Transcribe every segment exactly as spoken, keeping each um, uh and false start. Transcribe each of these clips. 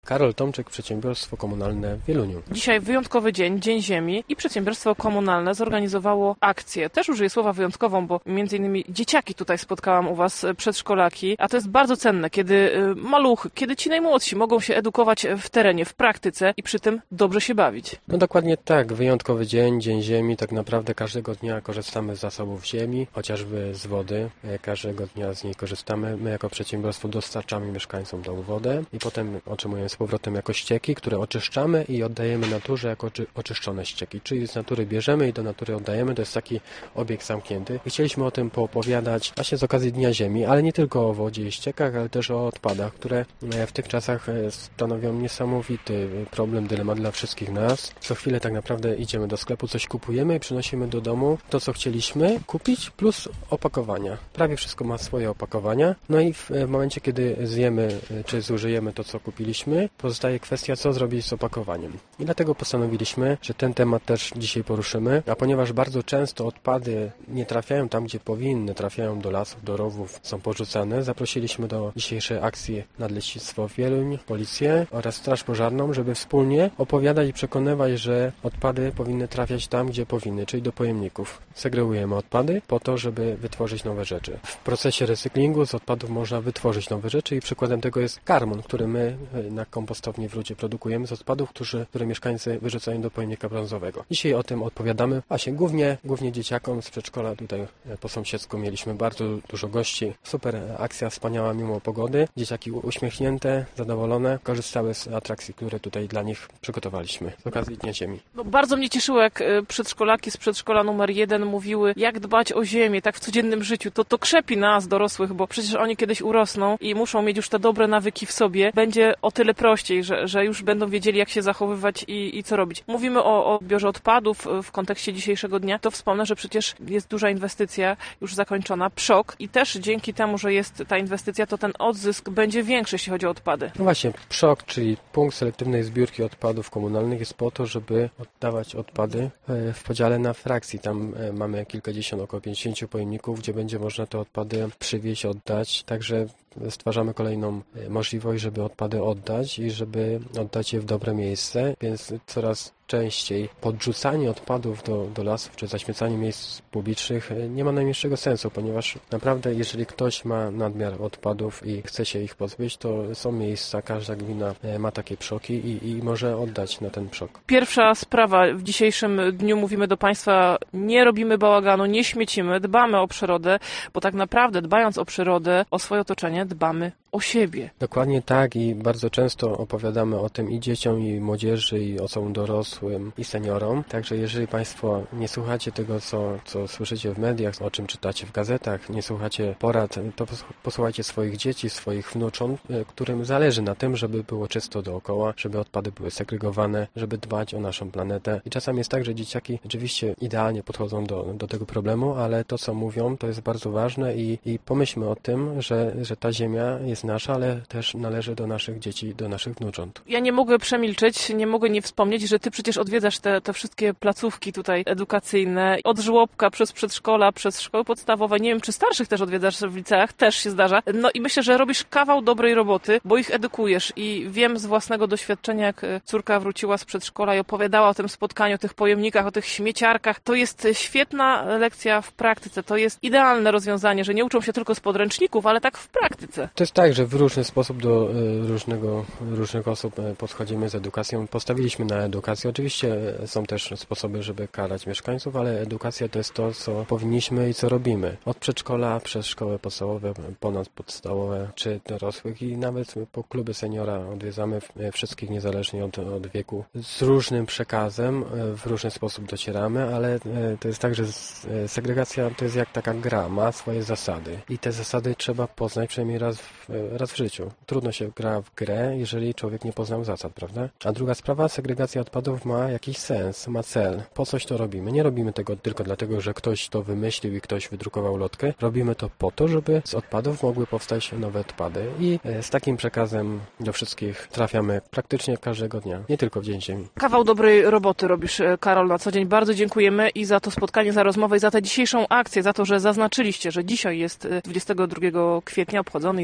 Karol Tomczyk, Przedsiębiorstwo Komunalne w Wieluniu. Dzisiaj wyjątkowy dzień, Dzień Ziemi i Przedsiębiorstwo Komunalne zorganizowało akcję. Też użyję słowa wyjątkową, bo między innymi dzieciaki tutaj spotkałam u Was, przedszkolaki, a to jest bardzo cenne, kiedy maluchy, kiedy ci najmłodsi mogą się edukować w terenie, w praktyce i przy tym dobrze się bawić. No dokładnie tak, wyjątkowy dzień, Dzień Ziemi, tak naprawdę każdego dnia korzystamy z zasobów ziemi, chociażby z wody, każdego dnia z niej korzystamy. My jako przedsiębiorstwo dostarczamy mieszkańcom tą wodę i potem otrzymujemy z powrotem jako ścieki, które oczyszczamy i oddajemy naturze jako oczyszczone ścieki, czyli z natury bierzemy i do natury oddajemy, to jest taki obieg zamknięty. I chcieliśmy o tym poopowiadać właśnie z okazji Dnia Ziemi, ale nie tylko o wodzie i ściekach, ale też o odpadach, które w tych czasach stanowią niesamowity problem, dylemat dla wszystkich nas. Co chwilę tak naprawdę idziemy do sklepu, coś kupujemy i przynosimy do domu to, co chcieliśmy kupić, plus opakowania. Prawie wszystko ma swoje opakowania. No i w momencie, kiedy zjemy czy zużyjemy to, co kupiliśmy, pozostaje kwestia, co zrobić z opakowaniem. I dlatego postanowiliśmy, że ten temat też dzisiaj poruszymy, a ponieważ bardzo często odpady nie trafiają tam, gdzie powinny, trafiają do lasów, do rowów, są porzucane, zaprosiliśmy do dzisiejszej akcji Nadleśnictwo Wieluń, Policję oraz Straż Pożarną, żeby wspólnie opowiadać i przekonywać, że odpady powinny trafiać tam, gdzie powinny, czyli do pojemników. Segregujemy odpady po to, żeby wytworzyć nowe rzeczy. W procesie recyklingu z odpadów można wytworzyć nowe rzeczy i przykładem tego jest karmon, który my na kompostowni w Rudzie produkujemy z odpadów, którzy, które mieszkańcy wyrzucają do pojemnika brązowego. Dzisiaj o tym odpowiadamy. Właśnie głównie, głównie dzieciakom z przedszkola tutaj po sąsiedzku mieliśmy bardzo dużo gości. Super akcja, wspaniała mimo pogody. Dzieciaki uśmiechnięte, zadowolone, korzystały z atrakcji, które tutaj dla nich przygotowaliśmy z okazji Dnia Ziemi. No, bardzo mnie cieszyło, jak przedszkolaki z przedszkola numer jeden mówiły, jak dbać o ziemię, tak w codziennym życiu. To, to krzepi nas, dorosłych, bo przecież oni kiedyś urosną i muszą mieć już te dobre nawyki w sobie. Będzie o tyle prościej, że, że już będą wiedzieli, jak się zachowywać i, i co robić. Mówimy o, o odbiorze odpadów w kontekście dzisiejszego dnia. To wspomnę, że przecież jest duża inwestycja już zakończona, PSZOK, i też dzięki temu, że jest ta inwestycja, to ten odzysk będzie większy, jeśli chodzi o odpady. No właśnie, PSZOK, czyli Punkt Selektywnej Zbiórki Odpadów Komunalnych, jest po to, żeby oddawać odpady w podziale na frakcji. Tam mamy kilkadziesiąt, około pięćdziesięciu pojemników, gdzie będzie można te odpady przywieźć, oddać. Także stwarzamy kolejną możliwość, żeby odpady oddać i żeby oddać je w dobre miejsce, więc coraz częściej podrzucanie odpadów do, do lasów czy zaśmiecanie miejsc publicznych nie ma najmniejszego sensu, ponieważ naprawdę jeżeli ktoś ma nadmiar odpadów i chce się ich pozbyć, to są miejsca, każda gmina ma takie PSZOki i, i może oddać na ten PSZOK. Pierwsza sprawa, w dzisiejszym dniu mówimy do Państwa, nie robimy bałaganu, nie śmiecimy, dbamy o przyrodę, bo tak naprawdę dbając o przyrodę, o swoje otoczenie, dbamy o siebie. Dokładnie tak i bardzo często opowiadamy o tym i dzieciom, i młodzieży, i osobom dorosłym, i seniorom. Także jeżeli Państwo nie słuchacie tego, co, co słyszycie w mediach, o czym czytacie w gazetach, nie słuchacie porad, to posłuchajcie swoich dzieci, swoich wnucząt, którym zależy na tym, żeby było czysto dookoła, żeby odpady były segregowane, żeby dbać o naszą planetę. I czasami jest tak, że dzieciaki rzeczywiście idealnie podchodzą do, do tego problemu, ale to, co mówią, to jest bardzo ważne i, i pomyślmy o tym, że, że ta ziemia jest nasza, ale też należy do naszych dzieci, do naszych wnucząt. Ja nie mogę przemilczeć, nie mogę nie wspomnieć, że Ty przecież odwiedzasz te, te wszystkie placówki tutaj edukacyjne, od żłobka, przez przedszkola, przez szkoły podstawowe, nie wiem, czy starszych też odwiedzasz w liceach, też się zdarza. No i myślę, że robisz kawał dobrej roboty, bo ich edukujesz i wiem z własnego doświadczenia, jak córka wróciła z przedszkola i opowiadała o tym spotkaniu, o tych pojemnikach, o tych śmieciarkach. To jest świetna lekcja w praktyce, to jest idealne rozwiązanie, że nie uczą się tylko z podręczników, ale tak w praktyce. To jest tak, że w różny sposób do różnego, różnych osób podchodzimy z edukacją. Postawiliśmy na edukację. Oczywiście są też sposoby, żeby karać mieszkańców, ale edukacja to jest to, co powinniśmy i co robimy. Od przedszkola przez szkoły podstawowe, ponadpodstawowe czy dorosłych i nawet po kluby seniora odwiedzamy wszystkich niezależnie od, od wieku. Z różnym przekazem, w różny sposób docieramy, ale to jest tak, że segregacja to jest jak taka gra, ma swoje zasady i te zasady trzeba poznać przynajmniej raz w, raz w życiu. Trudno się gra w grę, jeżeli człowiek nie poznał zasad, prawda? A druga sprawa, segregacja odpadów ma jakiś sens, ma cel. Po coś to robimy? Nie robimy tego tylko dlatego, że ktoś to wymyślił i ktoś wydrukował lotkę. Robimy to po to, żeby z odpadów mogły powstać nowe odpady i z takim przekazem do wszystkich trafiamy praktycznie każdego dnia, nie tylko w Dzień Ziemi. Kawał dobrej roboty robisz, Karol, na co dzień. Bardzo dziękujemy i za to spotkanie, za rozmowę i za tę dzisiejszą akcję, za to, że zaznaczyliście, że dzisiaj jest dwudziestego drugiego kwietnia, obchodzony jest Dzień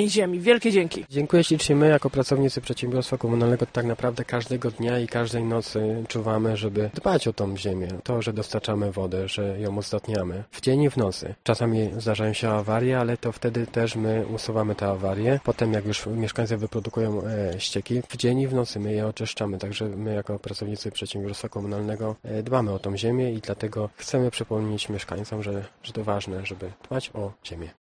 Dzień Ziemi. Wielkie dzięki. Dziękuję ślicznie. My jako pracownicy przedsiębiorstwa komunalnego tak naprawdę każdego dnia i każdej nocy czuwamy, żeby dbać o tą ziemię. To, że dostarczamy wodę, że ją uzdatniamy w dzień i w nocy. Czasami zdarzają się awarie, ale to wtedy też my usuwamy te awarie. Potem jak już mieszkańcy wyprodukują e, ścieki, w dzień i w nocy my je oczyszczamy. Także my jako pracownicy przedsiębiorstwa komunalnego e, dbamy o tą ziemię i dlatego chcemy przypomnieć mieszkańcom, że, że to ważne, żeby dbać o ziemię.